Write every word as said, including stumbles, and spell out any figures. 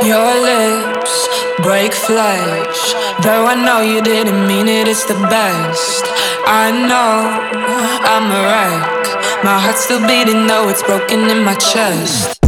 Your lips break flesh. Though I know you didn't mean it, it's the best. I know I'm a wreck. My heart's still beating though it's broken in my chest.